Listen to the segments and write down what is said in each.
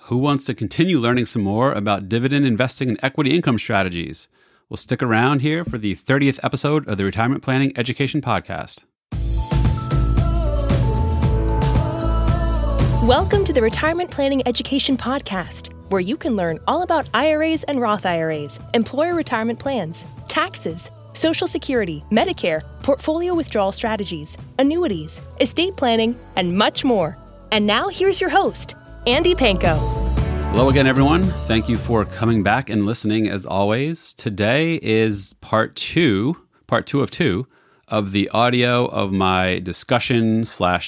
Who wants to continue learning some more about dividend investing and equity income strategies? Well, stick around here for the 30th episode of the Retirement Planning Education Podcast. Welcome to the Retirement Planning Education Podcast, where you can learn all about IRAs and Roth IRAs, employer retirement plans, taxes, Social Security, Medicare, portfolio withdrawal strategies, annuities, estate planning, and much more. And now here's your host, Andy Panko. Hello again, everyone. Thank you for coming back and listening as always. Today is part two of two of the audio of my discussion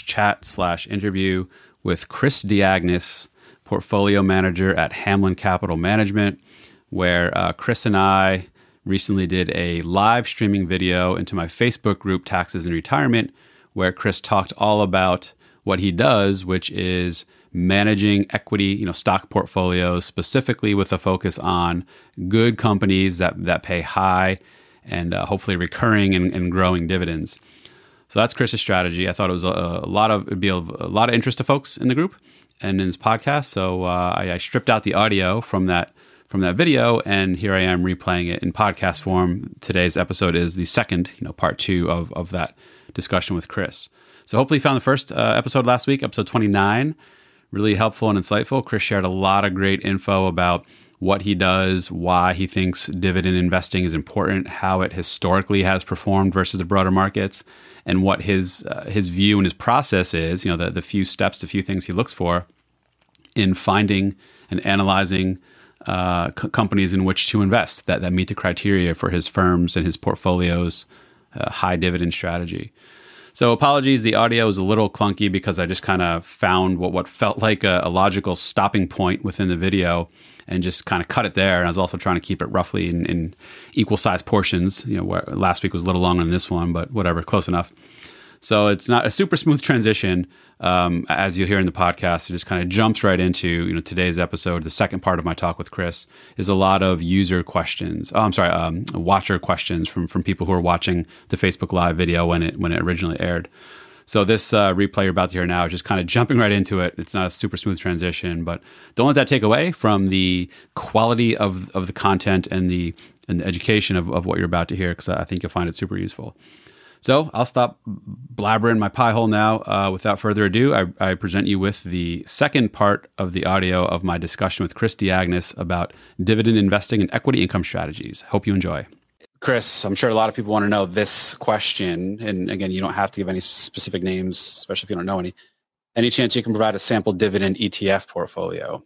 /chat /interview with Chris Diagnis, portfolio manager at Hamlin Capital Management, where Chris and I recently did a live streaming video into my Facebook group, Taxes and Retirement, where Chris talked all about what he does, which is managing equity, stock portfolios, specifically with a focus on good companies that pay high and hopefully recurring and growing dividends. So that's Chris's strategy. I thought it was it'd be a lot of interest to folks in the group and in this podcast. So I stripped out the audio from that video, and here I am replaying it in podcast form. Today's episode is the second, part two of that discussion with Chris. So hopefully you found the first episode last week, episode 29, really helpful and insightful. Chris shared a lot of great info about what he does, why he thinks dividend investing is important, how it historically has performed versus the broader markets, and what his view and his process is, the few steps, the few things he looks for in finding and analyzing companies in which to invest that meet the criteria for his firms and his portfolio's high dividend strategy. So apologies, the audio is a little clunky because I just kind of found what felt like a logical stopping point within the video and just kind of cut it there. And I was also trying to keep it roughly in equal size portions. Where last week was a little longer than this one, but whatever, close enough. So it's not a super smooth transition, as you'll hear in the podcast. It just kind of jumps right into today's episode. The second part of my talk with Chris is a lot of user questions. Watcher questions from people who are watching the Facebook Live video when it originally aired. So this replay you're about to hear now is just kind of jumping right into it. It's not a super smooth transition, but don't let that take away from the quality of the content and the education of what you're about to hear, because I think you'll find it super useful. So I'll stop blabbering my pie hole now. Without further ado, I present you with the second part of the audio of my discussion with Chris Diagnis about dividend investing and equity income strategies. Hope you enjoy. Chris, I'm sure a lot of people want to know this question. And again, you don't have to give any specific names, especially if you don't know any. Any chance you can provide a sample dividend ETF portfolio?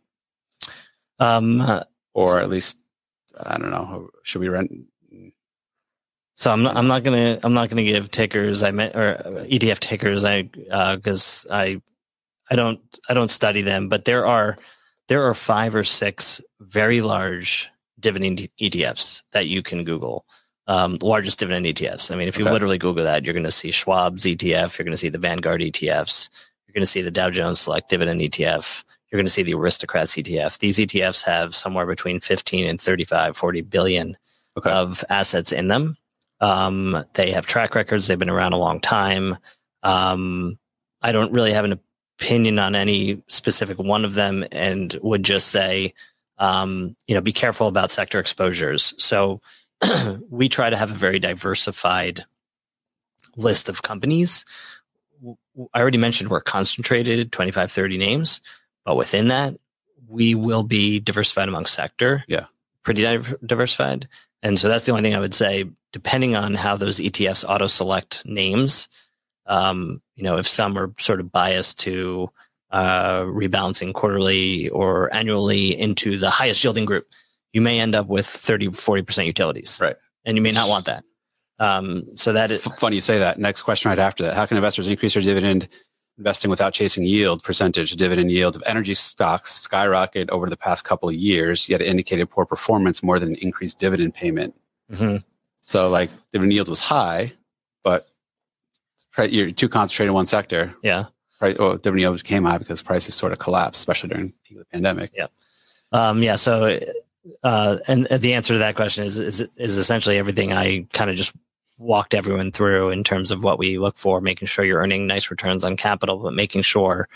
Or at least, I don't know, should we rent? So I'm not gonna give tickers. Or ETF tickers. Because I don't study them. But there are 5 or 6 very large dividend ETFs that you can Google. The largest dividend ETFs. I mean, if you literally Google that, you're going to see Schwab's ETF. You're going to see the Vanguard ETFs. You're going to see the Dow Jones Select Dividend ETF. You're going to see the Aristocrats ETF. These ETFs have somewhere between 15 and 35, 40 billion of assets in them. They have track records. They've been around a long time. I don't really have an opinion on any specific one of them, and would just say, be careful about sector exposures. So we try to have a very diversified list of companies. I already mentioned we're concentrated, 25, 30 names, but within that, we will be diversified among sector. Yeah. Pretty diversified. And so that's the only thing I would say, depending on how those ETFs auto-select names, if some are sort of biased to rebalancing quarterly or annually into the highest yielding group, you may end up with 30, 40% utilities. Right. And you may not want that. So that is funny you say that. Next question right after that. How can investors increase their dividend investing without chasing yield percentage? Dividend yield of energy stocks skyrocketed over the past couple of years, yet it indicated poor performance more than an increased dividend payment. Mm-hmm. So dividend yield was high, but you're too concentrated in one sector. Yeah. Right. Well, dividend yield became high because prices sort of collapsed, especially during the peak of the pandemic. Yeah. So, and the answer to that question is essentially everything I kind of just walked everyone through in terms of what we look for, making sure you're earning nice returns on capital, but making sure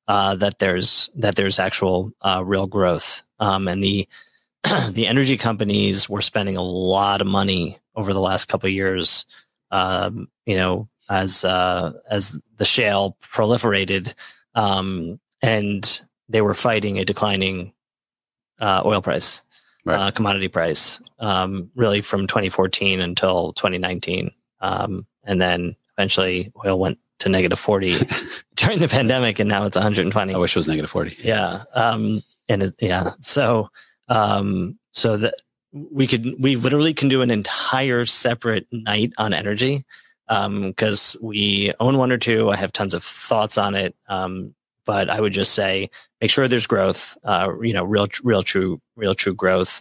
that there's actual real growth. And the the energy companies were spending a lot of money over the last couple of years. As the shale proliferated, and they were fighting a declining oil price, Right. commodity price, really from 2014 until 2019. And then eventually oil went to negative 40 during the pandemic, and now it's 120. I wish it was negative 40. Yeah. So that we literally can do an entire separate night on energy, because we own one or two. I have tons of thoughts on it. But I would just say, make sure there's growth, real true growth.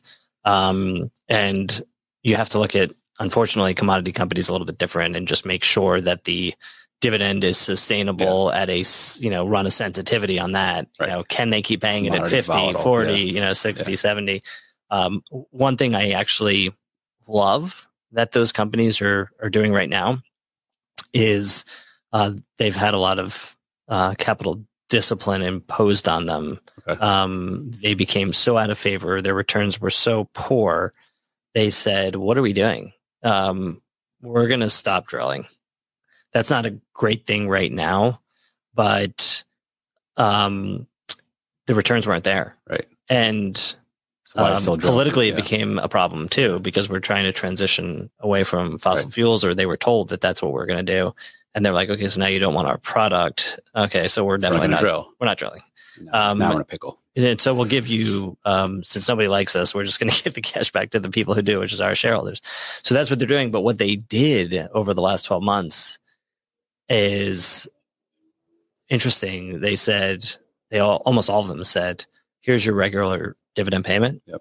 And you have to look at, unfortunately, commodity companies a little bit different, and just make sure that the dividend is sustainable at a, run a sensitivity on that. Right. Can they keep paying it at Commodity's 50, volatile. 40, 60, 70? One thing I actually love that those companies are doing right now is they've had a lot of capital discipline imposed on them. Okay. They became so out of favor. Their returns were so poor. They said, what are we doing? We're going to stop drilling. That's not a great thing right now, but the returns weren't there. Right. And So why still drilling? politically, Yeah. it became a problem too, because we're trying to transition away from fossil fuels, or they were told that that's what we're going to do. And they're like, okay, so now you don't want our product. Okay, so we're definitely not drill. We're not drilling. Now we're in a pickle. And so we'll give you, since nobody likes us, we're just going to give the cash back to the people who do, which is our shareholders. So that's what they're doing. But what they did over the last 12 months is interesting. They said, almost all of them said, here's your regular dividend payment. Yep.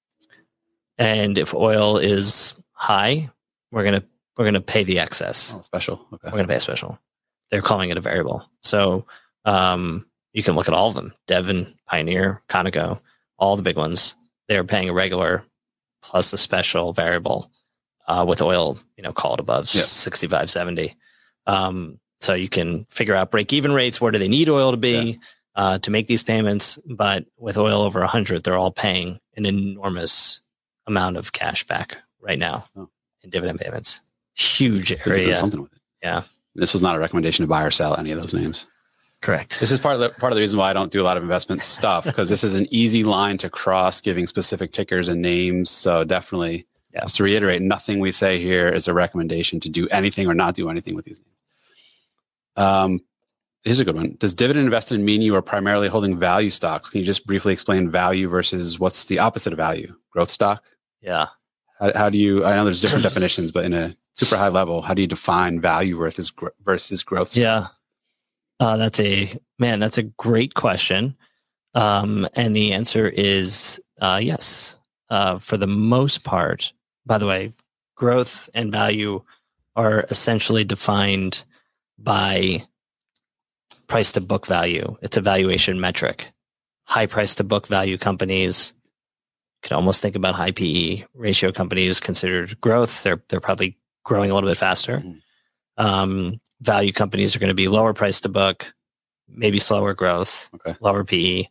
And if oil is high, we're going to pay the excess. Oh, special. Okay. We're going to pay a special. They're calling it a variable. So you can look at all of them: Devon, Pioneer, Conoco, all the big ones. They're paying a regular plus a special variable with oil, called above 65, 70. So you can figure out break-even rates. Where do they need oil to be to make these payments? But with oil over 100, they're all paying an enormous amount of cash back right now in dividend payments. Huge Good to do area. something with it. Yeah. This was not a recommendation to buy or sell any of those names. Correct. This is part of the reason why I don't do a lot of investment stuff, because this is an easy line to cross, giving specific tickers and names. So definitely, just to reiterate, nothing we say here is a recommendation to do anything or not do anything with these names. Here's a good one. Does dividend investing mean you are primarily holding value stocks? Can you just briefly explain value versus what's the opposite of value? Growth stock? Yeah. How do you, I know there's different definitions, but in a super high level, how do you define value versus growth stock? Yeah. That's a great question. And the answer is yes. For the most part, by the way, growth and value are essentially defined by price to book value. It's a valuation metric. High price to book value companies, you can almost think about high PE ratio companies considered growth. They're probably growing a little bit faster. Mm-hmm. Value companies are going to be lower price to book, maybe slower growth, lower PE.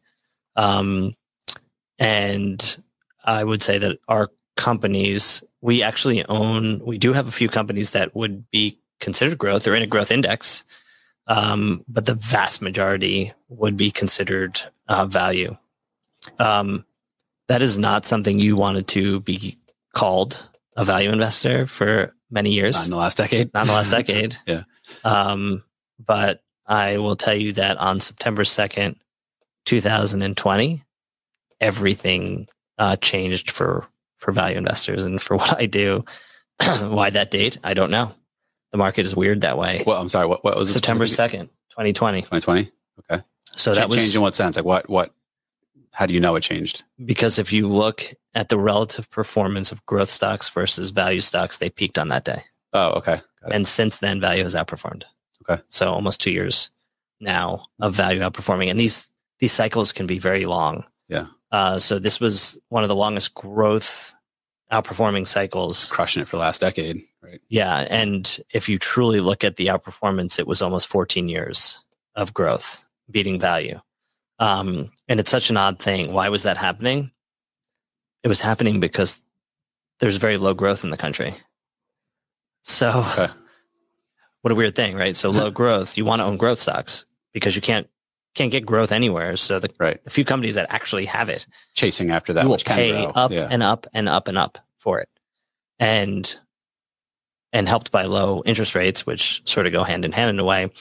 And I would say that our companies, we do have a few companies that would be considered growth. They're in a growth index, but the vast majority would be considered value. That is not something you wanted to be called a value investor for many years. Not in the last decade. Not in the last decade. Yeah. But I will tell you that on September 2nd, 2020, everything changed for value investors. And for what I do, why that date, I don't know. The market is weird that way. Well, I'm sorry. What was it? September 2nd, 2020. 2020? Okay. So that was changed in what sense? Like what, how do you know it changed? because if you look at the relative performance of growth stocks versus value stocks, they peaked on that day. Oh, okay. Got it. And since then, value has outperformed. Okay. So almost 2 years now of value outperforming. And these cycles can be very long. Yeah. So this was one of the longest growth outperforming cycles. Crushing it for the last decade, right? Yeah. And if you truly look at the outperformance, it was almost 14 years of growth, beating value. And it's such an odd thing. Why was that happening? It was happening because there's very low growth in the country. So what a weird thing, right? So low growth, you want to own growth stocks because you can't get growth anywhere. So the few companies that actually have it, chasing after that, will which pay can grow. up and up and up and up for it. And helped by low interest rates, which sort of go hand in hand in a way.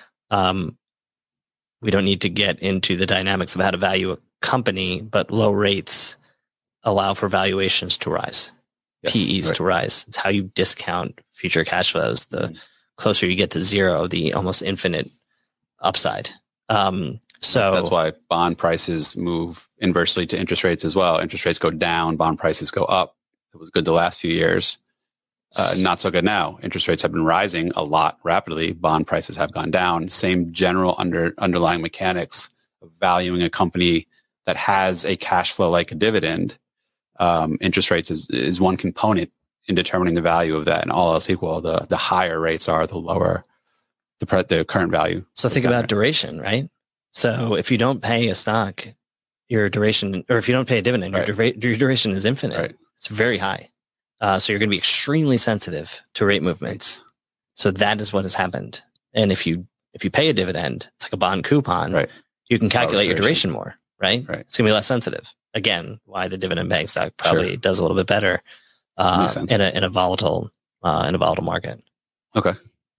We don't need to get into the dynamics of how to value a company, but low rates allow for valuations to rise, PEs to rise. It's how you discount future cash flows. The closer you get to zero, the almost infinite upside. So that's why bond prices move inversely to interest rates as well. Interest rates go down, bond prices go up. It was good the last few years. Not so good now. Interest rates have been rising a lot rapidly. Bond prices have gone down. Same general underlying mechanics of valuing a company that has a cash flow like a dividend. Interest rates is one component in determining the value of that, and all else equal, the higher rates are, the lower the current value. So think about duration, right? So if you don't pay a stock, your duration, or if you don't pay a dividend, your duration is infinite. Right. It's very high. So you're going to be extremely sensitive to rate movements. So that is what has happened. And if you pay a dividend, it's like a bond coupon. You can calculate your duration more, right? It's going to be less sensitive. Again, why the dividend paying stock probably does a little bit better in a volatile market. Okay.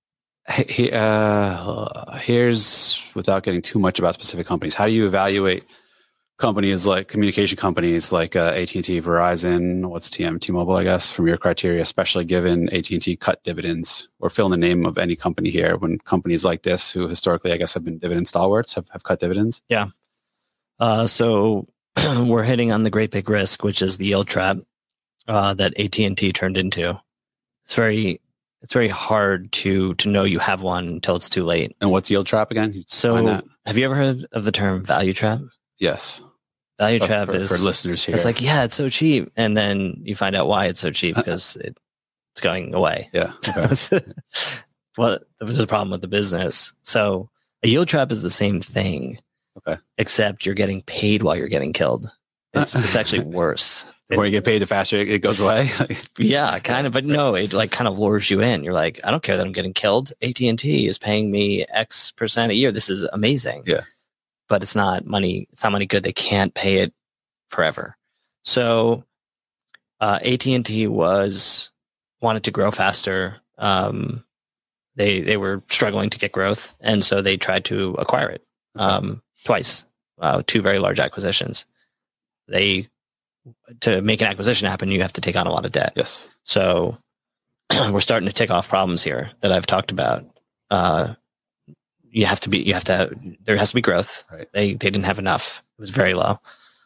Here's, without getting too much about specific companies, how do you evaluate companies like communication companies like AT&T, Verizon, what's T-Mobile, I guess, from your criteria, especially given AT&T cut dividends, or fill in the name of any company here when companies like this, who historically, I guess, have been dividend stalwarts, have cut dividends? Yeah. So we're hitting on the great big risk, which is the yield trap that AT&T turned into. It's very hard to know you have one until it's too late. And what's yield trap again? So have you ever heard of the term value trap? Yes. Value trap for listeners here. It's like, it's so cheap. And then you find out why it's so cheap, because it's going away. Yeah. Okay. Well, there's a problem with the business. So a yield trap is the same thing. Okay. Except you're getting paid while you're getting killed. It's actually worse. The more you get paid, the faster it goes away. Yeah, kind of. But no, it like kind of lures you in. You're like, I don't care that I'm getting killed. AT&T is paying me X% a year. This is amazing. Yeah. But it's not money. It's not money good. They can't pay it forever. So AT&T wanted to grow faster. They were struggling to get growth, and so they tried to acquire it twice. Two very large acquisitions. To make an acquisition happen, you have to take on a lot of debt. Yes. So we're starting to tick off problems here that I've talked about. There has to be growth. Right. They didn't have enough. It was very low.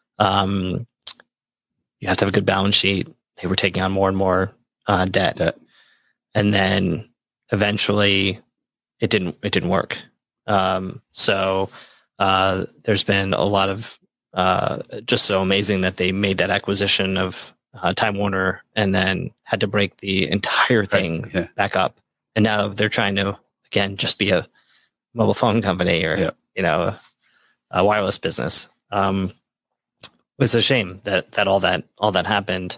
You have to have a good balance sheet. They were taking on more and more debt. And then eventually it didn't work. So there's been a lot of just so amazing that they made that acquisition of Time Warner and then had to break the entire thing back up. And now they're trying to, again, just be a mobile phone company or, a wireless business. It's a shame that all that happened.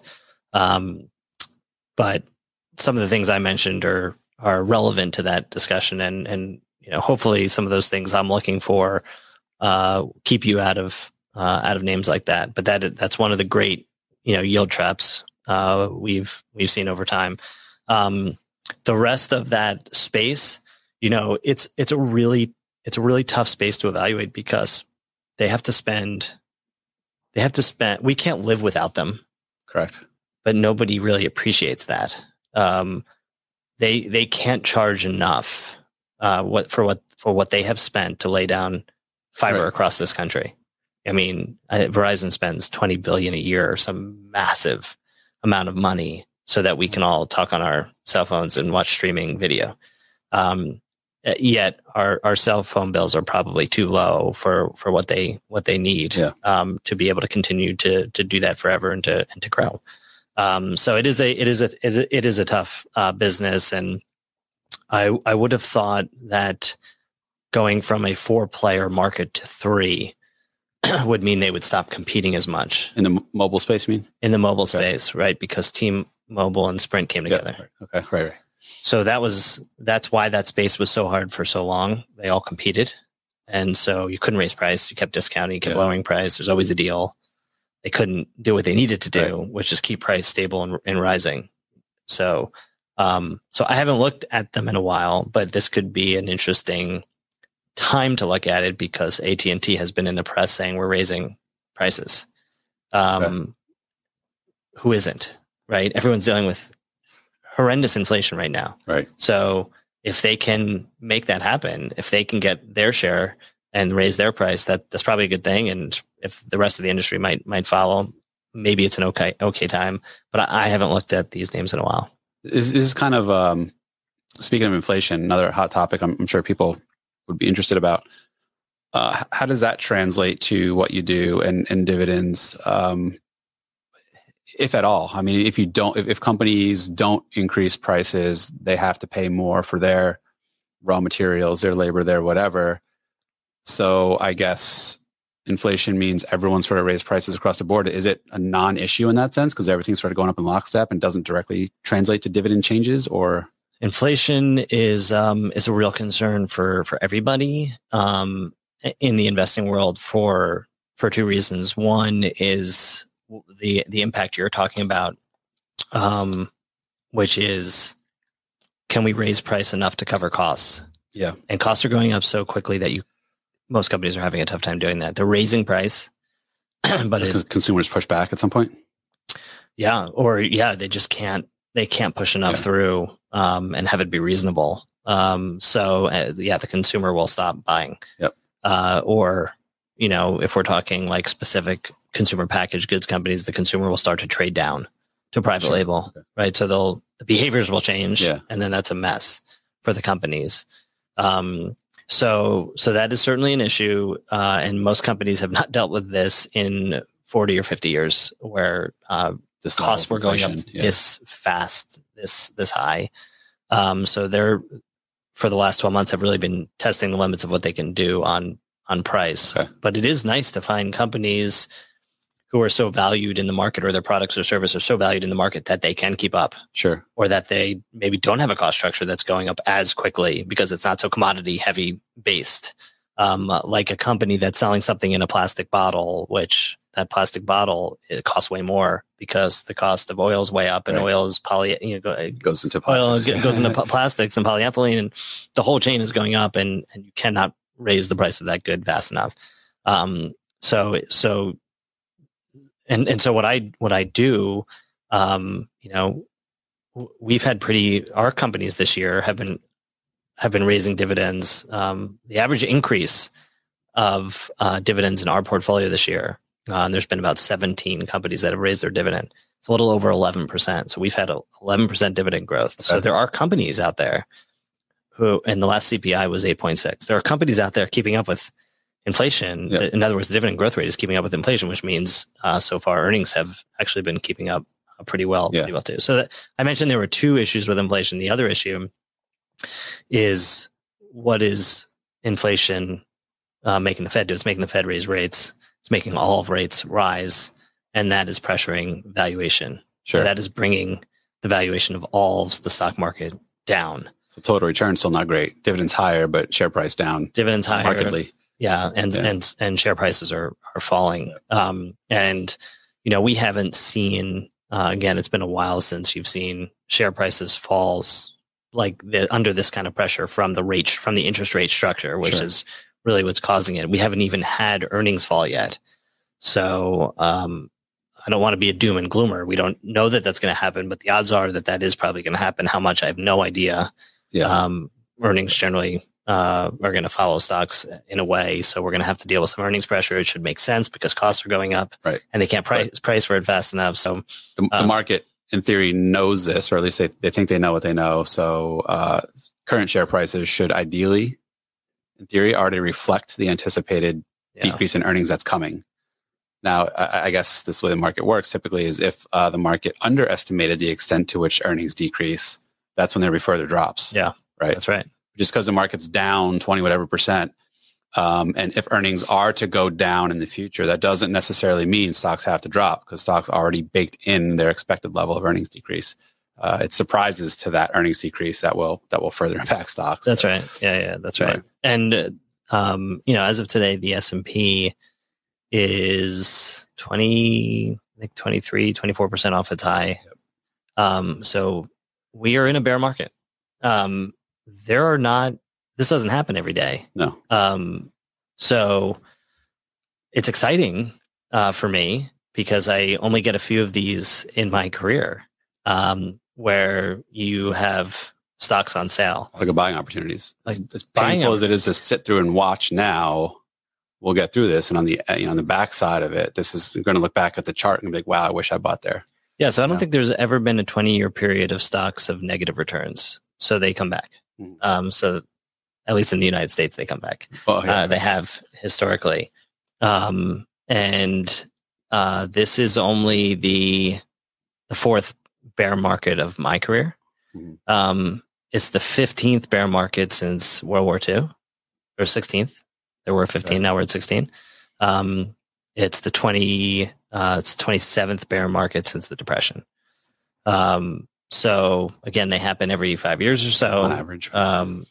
But some of the things I mentioned are relevant to that discussion, and hopefully some of those things I'm looking for keep you out of names like that. But that's one of the great yield traps we've seen over time. The rest of that space, it's a really tough space to evaluate because they have to spend. We can't live without them. Correct. But nobody really appreciates that. They can't charge enough for what they have spent to lay down fiber across this country. I mean, Verizon spends $20 billion a year, or some massive amount of money, so that we can all talk on our cell phones and watch streaming video. Yet our cell phone bills are probably too low for what they need to be able to continue to do that forever and to grow. So it is a tough business, and I would have thought that going from a 4-player market to 3 would mean they would stop competing as much. In the mobile space, you mean? In the mobile space, right? Because T-Mobile and Sprint came together. Yeah. Okay, right. So that's why that space was so hard for so long. They all competed. And so you couldn't raise price. You kept discounting, you kept lowering price. There's always a deal. They couldn't do what they needed to do, which is keep price stable and rising. So I haven't looked at them in a while, but this could be an interesting time to look at it because AT&T has been in the press saying we're raising prices. Who isn't, right? Everyone's dealing with horrendous inflation right now. Right. So if they can make that happen, if they can get their share and raise their price, that's probably a good thing. And if the rest of the industry might follow, maybe it's an okay time. But I haven't looked at these names in a while. This is kind of speaking of inflation, another hot topic. I'm sure people would be interested about. How does that translate to what you do and dividends, if at all? I mean, if companies don't increase prices, they have to pay more for their raw materials, their labor, their whatever. So I guess inflation means everyone sort of raised prices across the board. Is it a non-issue in that sense because everything's sort of going up in lockstep and doesn't directly translate to dividend changes? Or inflation is a real concern for everybody in the investing world for 2 reasons. One is the impact you're talking about, which is, can we raise price enough to cover costs? Yeah. And costs are going up so quickly that most companies are having a tough time doing that. They're raising price, but because consumers push back at some point. They just can't push enough through and have it be reasonable. The consumer will stop buying. Yep. Or, if we're talking like specific consumer packaged goods companies, the consumer will start to trade down to private label, right? So the behaviors will change, and then that's a mess for the companies. So that is certainly an issue, and most companies have not dealt with this in 40 or 50 years, where this costs were going up this fast, this high. So they're, for the last 12 months, have really been testing the limits of what they can do on price. Okay. But it is nice to find companies who are so valued in the market, or their products or services are so valued in the market that they can keep up. Sure. Or that they maybe don't have a cost structure that's going up as quickly because it's not so commodity heavy based. Like a company that's selling something in a plastic bottle, which that plastic bottle, it costs way more because the cost of oil is way up, and oil is goes into plastics. Oil goes into plastics and polyethylene, and the whole chain is going up, and you cannot raise the price of that good fast enough. So what I do, we've had our companies this year have been raising dividends. The average increase of dividends in our portfolio this year, and there's been about 17 companies that have raised their dividend. It's a little over 11%. So we've had 11% dividend growth. Okay. So there are companies out there who, and the last CPI was 8.6. There are companies out there keeping up with inflation. Yep. In other words, the dividend growth rate is keeping up with inflation, which means so far earnings have actually been keeping up pretty well too. So I mentioned there were 2 issues with inflation. The other issue is, what is inflation making the Fed do? It's making the Fed raise rates. It's making all of rates rise, and that is pressuring valuation. Sure. That is bringing the valuation of all of the stock market down. So total return still not great. Dividends higher, but share price down. Dividends higher markedly. Yeah, and share prices are falling. We haven't seen, again, it's been a while since you've seen share prices fall under this kind of pressure from the interest rate structure, which is really what's causing it. We haven't even had earnings fall yet. So I don't want to be a doom and gloomer. We don't know that that's going to happen, but the odds are that is probably going to happen. How much, I have no idea. Yeah. Earnings generally are going to follow stocks in a way. So we're going to have to deal with some earnings pressure. It should make sense because costs are going up, right? And they can't price for it fast enough. So the market, in theory, knows this, or at least they think they know what they know. So current share prices should ideally, in theory, already reflect the anticipated decrease in earnings that's coming. Now, I guess this way the market works typically is if the market underestimated the extent to which earnings decrease, that's when there will be further drops. Yeah, right. That's right. just because the market's down 20 whatever percent. And if earnings are to go down in the future, that doesn't necessarily mean stocks have to drop, because stocks already baked in their expected level of earnings decrease. It's surprises to that earnings decrease that will further impact stocks. That's right. Yeah, that's right. And as of today, the S&P is 24% off its high. Yep. So we are in a bear market. This doesn't happen every day. No. So it's exciting for me, because I only get a few of these in my career, where you have stocks on sale. Like buying opportunities. Like as painful as it is to sit through and watch now, we'll get through this. And on the on the back side of it, this is going to look back at the chart and be like, wow, I wish I bought there. Yeah. So I don't think there's ever been a 20-year period of stocks of negative returns. So they come back. So at least in the United States, they come back. They have historically. And this is only the fourth bear market of my career. It's the 15th bear market since World War II, or 16th. There were 15. Now we're at 16. It's the 27th bear market since the Depression. So again, they happen every 5 years or so on average. And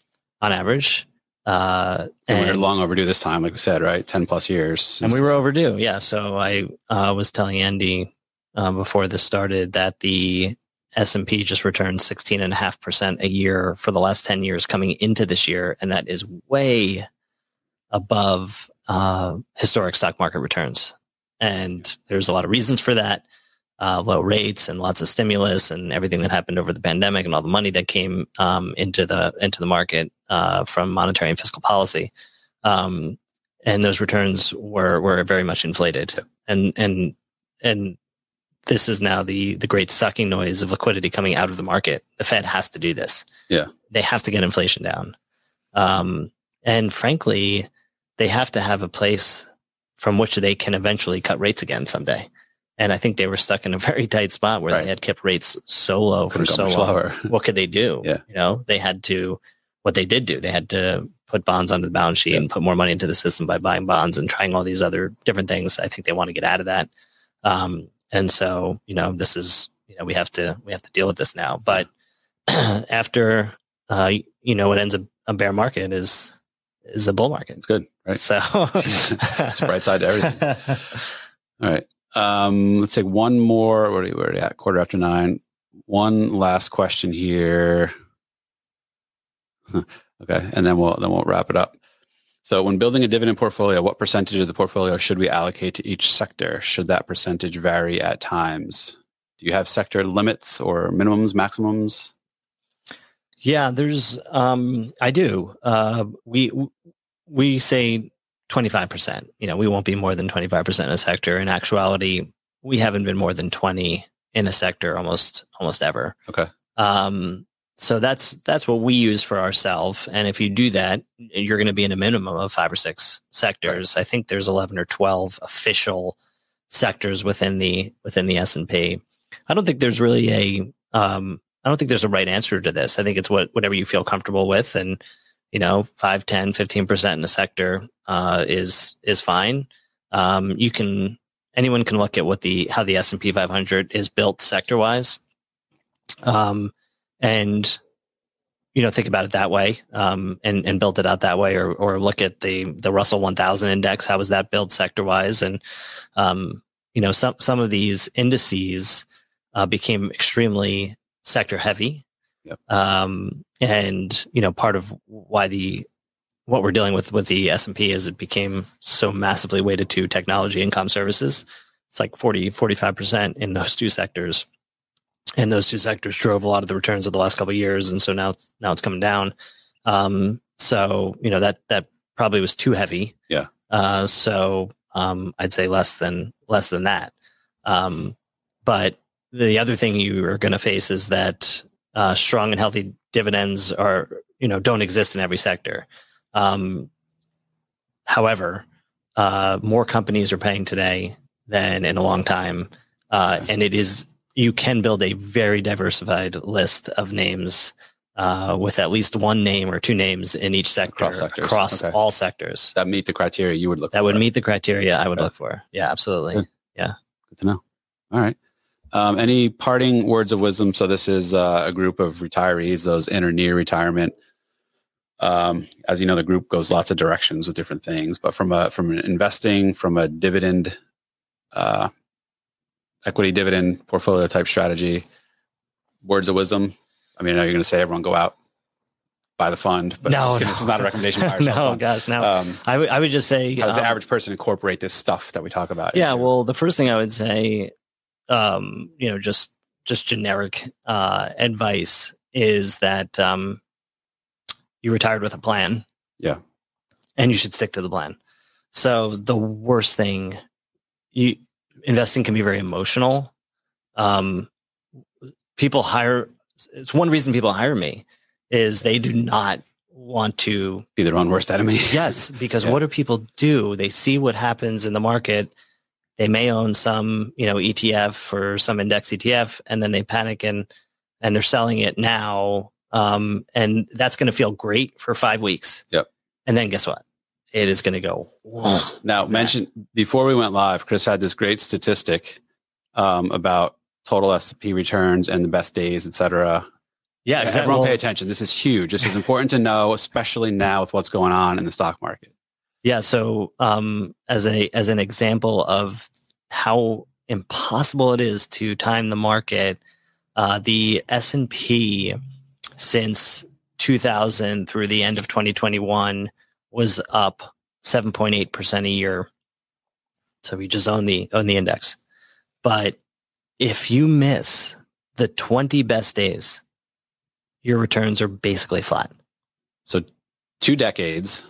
we're long overdue this time, like we said, right? 10 plus years. And we were overdue. Yeah. So I was telling Andy before this started that the S&P just returned 16.5% a year for the last 10 years coming into this year. And that is way above historic stock market returns. And there's a lot of reasons for that. Low rates and lots of stimulus and everything that happened over the pandemic and all the money that came into the market from monetary and fiscal policy. And those returns were very much inflated. And this is now the great sucking noise of liquidity coming out of the market. The Fed has to do this. Yeah. They have to get inflation down. And frankly, they have to have a place from which they can eventually cut rates again someday. And I think they were stuck in a very tight spot where they had kept rates so low for so long. What could they do? Yeah. They had to, what they did do, they had to put bonds onto the balance sheet and put more money into the system by buying bonds and trying all these other different things. I think they want to get out of that. And so, this is, we have to deal with this now. But after, what ends up a bear market is a bull market. It's good, right? So it's a bright side to everything. All right. Let's take one more. Where are we at? 9:15. One last question here. Okay. And then we'll wrap it up. So when building a dividend portfolio, what percentage of the portfolio should we allocate to each sector? Should that percentage vary at times? Do you have sector limits or minimums, maximums? Yeah, I do. We say 25%. We won't be more than 25% in a sector. In actuality, we haven't been more than 20 in a sector almost ever. Okay. So that's what we use for ourselves. And if you do that, you're going to be in a minimum of 5 or 6 sectors. Right. I think there's 11 or 12 official sectors within the S&P. I don't think there's really a right answer to this. I think it's whatever you feel comfortable with. And, 5, 10, 15% in a sector is fine. Anyone can look at how the S&P 500 is built sector wise. And think about it that way, and build it out that way, or look at the Russell 1000 index. How was that built sector wise? And some of these indices became extremely sector heavy. Yep. And part of why what we're dealing with the S&P is it became so massively weighted to technology and comm services. It's like 45% in those two sectors. And those two sectors drove a lot of the returns of the last couple of years. And so now it's coming down. So, that probably was too heavy. Yeah. So I'd say less than that. But the other thing you are going to face is that strong and healthy dividends don't exist in every sector. However, more companies are paying today than in a long time. And you can build a very diversified list of names with at least one name or two names in each sector across all sectors. That meet the criteria you would look for. That would meet the criteria I would look for. Yeah, absolutely. Good. Yeah. Good to know. All right. Any parting words of wisdom? So this is a group of retirees, those in or near retirement. As you know, the group goes lots of directions with different things, but from an investing, from a dividend, equity dividend portfolio type strategy, words of wisdom. I mean, I know you're going to say everyone go out, buy the fund, but this is not a recommendation. Buy yourself fund. No. I would just say, how does the average person incorporate this stuff that we talk about? Yeah. Well, the first thing I would say, just generic advice is that you retired with a plan. Yeah. And you should stick to the plan. So the worst thing, investing can be very emotional. It's one reason people hire me is they do not want to be their own worst enemy. Yes. Because what do people do? They see what happens in the market. They may own some, ETF or some index ETF, and then they panic and they're selling it now. And that's going to feel great for 5 weeks. Yep. And then guess what? It is going to go. Whoa, now, mention before we went live, Chris had this great statistic about total S&P returns and the best days, et cetera. Yeah, exactly. Everyone pay attention. This is huge. This is important to know, especially now with what's going on in the stock market. Yeah. So as an example of how impossible it is to time the market, the S&P since 2000 through the end of 2021 was up 7.8% a year. So we just own the index. But if you miss the 20 best days, your returns are basically flat. So 2 decades,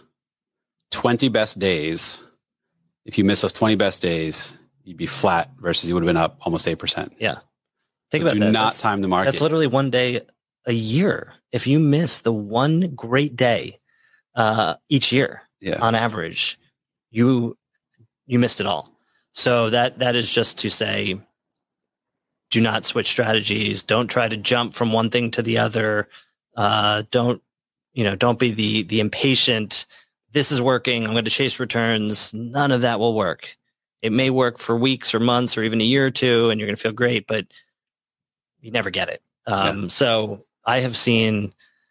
20 best days. If you miss those 20 best days, you'd be flat versus you would have been up almost 8%. Yeah. Think about that. Do not time the market. That's literally one day a year. If you miss the one great day each year, on average, you missed it all. So that is just to say, do not switch strategies. Don't try to jump from one thing to the other. Don't be the impatient. This is working. I'm going to chase returns. None of that will work. It may work for weeks or months or even a year or two, and you're going to feel great, but you never get it. So I have seen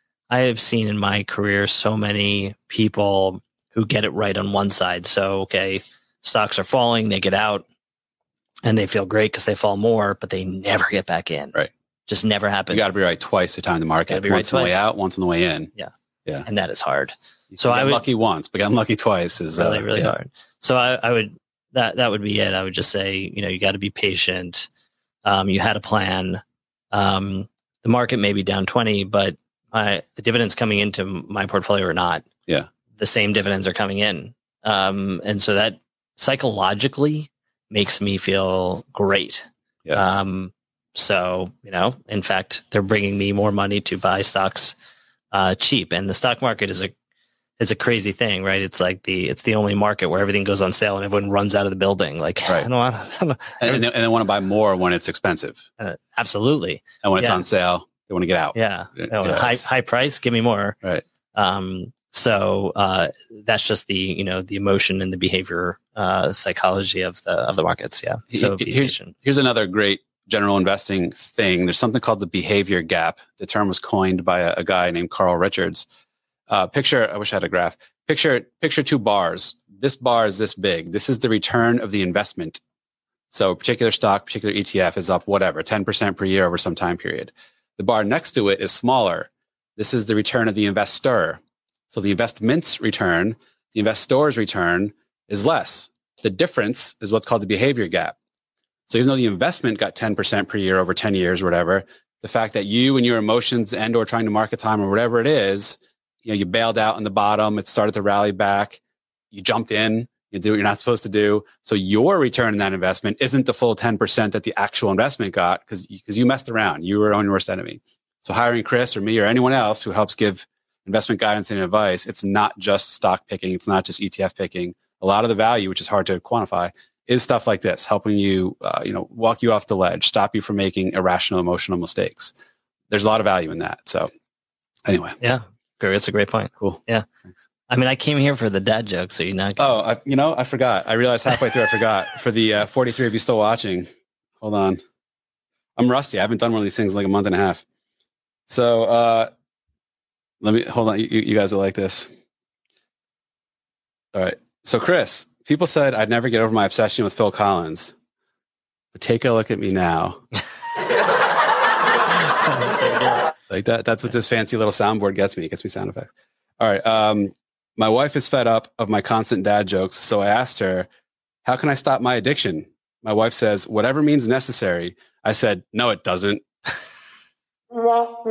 in my career so many people who get it right on one side. So, okay, stocks are falling, they get out and they feel great because they fall more, but they never get back in. Right. Just never happens. You got to be right twice to time the market. Once on the way out, once on the way in. Yeah. Yeah. And that is hard. So I lucky once, but getting lucky twice is really hard. So I would, that would be it. I would just say, you got to be patient. You had a plan. The market may be down 20, but the dividends coming into my portfolio are not. Yeah. The same dividends are coming in. And so that psychologically makes me feel great. Yeah. So, in fact, they're bringing me more money to buy stocks cheap. And the stock market is a crazy thing, right? It's like it's the only market where everything goes on sale and everyone runs out of the building. Like, right. I don't know. And they want to buy more when it's expensive. Absolutely. And when it's on sale, they want to get out. Yeah. High price, give me more. Right. So that's just the emotion and the behavior psychology of the markets. Yeah. So here's another great general investing thing. There's something called the behavior gap. The term was coined by a guy named Carl Richards. I wish I had a graph. Picture 2 bars. This bar is this big. This is the return of the investment. So a particular stock, particular ETF is up, 10% per year over some time period. The bar next to it is smaller. This is the return of the investor. So the investment's return, the investor's return is less. The difference is what's called the behavior gap. So even though the investment got 10% per year over 10 years or whatever, the fact that you and your emotions and or trying to market time or whatever it is, you bailed out on the bottom, it started to rally back, you jumped in, you do what you're not supposed to do. So your return in that investment isn't the full 10% that the actual investment got because you messed around. You were your own worst enemy. So hiring Chris or me or anyone else who helps give investment guidance and advice, it's not just stock picking. It's not just ETF picking. A lot of the value, which is hard to quantify, is stuff like this, helping you, walk you off the ledge, stop you from making irrational, emotional mistakes. There's a lot of value in that. So Anyway. Yeah. That's a great point. Cool. Yeah. Thanks. I mean, I came here for the dad jokes, so you're not. I forgot. I realized halfway through I forgot. For the 43 of you still watching, hold on. I'm rusty. I haven't done one of these things in like a month and a half. So let me hold on. You guys will like this. All right. So Chris, people said I'd never get over my obsession with Phil Collins, but take a look at me now. Like that. That's what this fancy little soundboard gets me. It gets me sound effects. All right. My wife is fed up of my constant dad jokes. So I asked her, how can I stop my addiction? My wife says, whatever means necessary. I said, no, it doesn't. Fell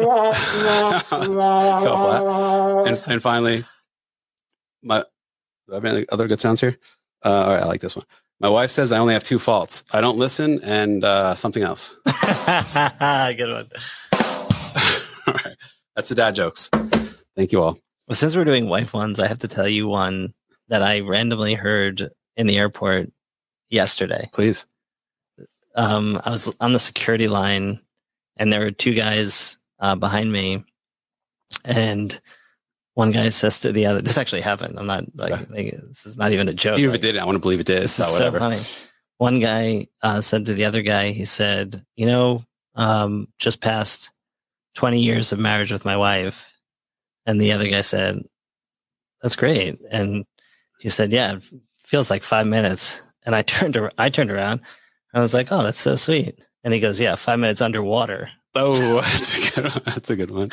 flat. And finally, do I have any other good sounds here? All right. I like this one. My wife says I only have two faults. I don't listen and something else. Good one. All right. That's the dad jokes. Thank you all. Well, since we're doing wife ones, I have to tell you one that I randomly heard in the airport yesterday. Please. I was on the security line and there were two guys behind me. And one guy says to the other, this actually happened. I'm not like this is not even a joke. Even if it did, I want to believe it did. This is so funny. One guy said to the other guy, he said, just past 20 years of marriage with my wife. And the other guy said, that's great. And he said, yeah, it feels like 5 minutes. And I turned around. I was like, oh, that's so sweet. And he goes, yeah, 5 minutes underwater. Oh, that's a good one.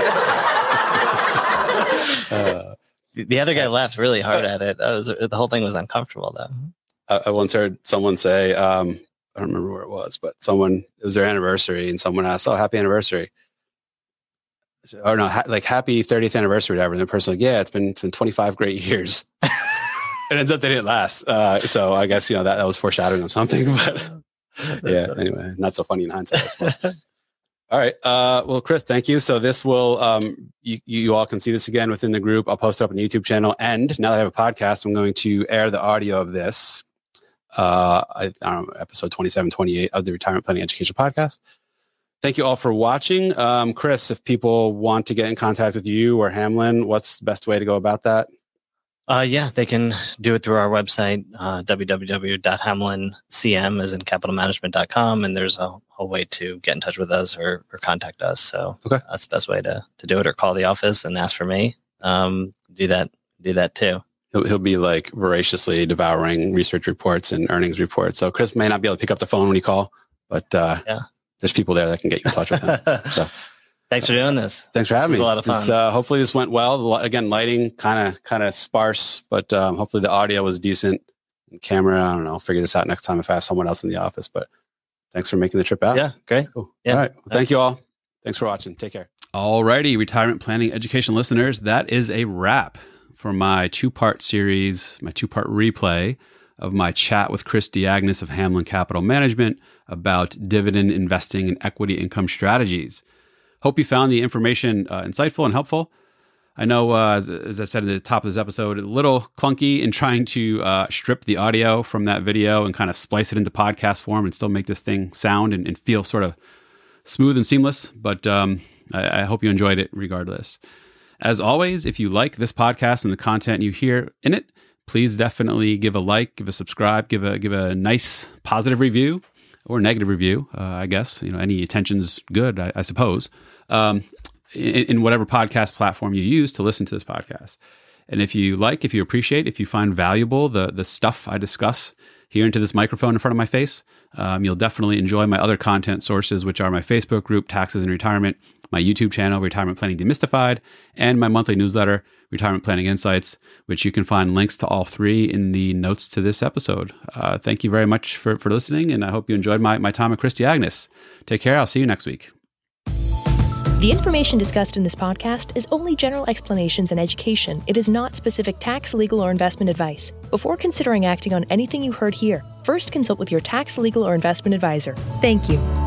The other guy laughed really hard at it. The whole thing was uncomfortable, though. I once heard someone say, I don't remember where it was, but it was their anniversary and someone asked, oh, happy anniversary. Or no, like happy 30th anniversary, whatever. And the person like, yeah, it's been 25 great years. It ends up they didn't last. So I guess, that was foreshadowing of something, but yeah, anyway, not so funny in hindsight, I suppose. All right. Well, Chris, thank you. So this will, you all can see this again within the group. I'll post it up on the YouTube channel. And now that I have a podcast, I'm going to air the audio of this, I don't know, episode 27, 28 of the Retirement Planning Education Podcast. Thank you all for watching. Chris, if people want to get in contact with you or Hamlin, what's the best way to go about that? Yeah, they can do it through our website, www.hamlincm, as in capitalmanagement.com. And there's a whole way to get in touch with us or contact us. So that's the best way to do it, or call the office and ask for me. Do that too. He'll be like voraciously devouring research reports and earnings reports. So Chris may not be able to pick up the phone when you call, but there's people there that can get you in touch with him. So thanks for doing this. Thanks for having me. It was a lot of fun. Hopefully this went well. Again, lighting kind of sparse, but hopefully the audio was decent. And camera, I don't know. I'll figure this out next time if I have someone else in the office. But thanks for making the trip out. Yeah, great. Cool. Yeah. All right. Well, thank you all. Thanks for watching. Take care. All righty, retirement planning education listeners. That is a wrap for my two-part series, my two-part replay of my chat with Chris Diagnis of Hamlin Capital Management about dividend investing and equity income strategies. Hope you found the information insightful and helpful. I know, as I said at the top of this episode, a little clunky in trying to strip the audio from that video and kind of splice it into podcast form and still make this thing sound and feel sort of smooth and seamless. But I hope you enjoyed it regardless. As always, if you like this podcast and the content you hear in it, please definitely give a like, give a subscribe, give a nice positive review or negative review. I guess, any attention's good, I suppose, in whatever podcast platform you use to listen to this podcast. And if you appreciate, if you find valuable the stuff I discuss here into this microphone in front of my face, you'll definitely enjoy my other content sources, which are my Facebook group, Taxes and Retirement, my YouTube channel, Retirement Planning Demystified, and my monthly newsletter, Retirement Planning Insights, which you can find links to all three in the notes to this episode. Thank you very much for listening, and I hope you enjoyed my time with Chris Diagnis. Take care. I'll see you next week. The information discussed in this podcast is only general explanations and education. It is not specific tax, legal, or investment advice. Before considering acting on anything you heard here, first consult with your tax, legal, or investment advisor. Thank you.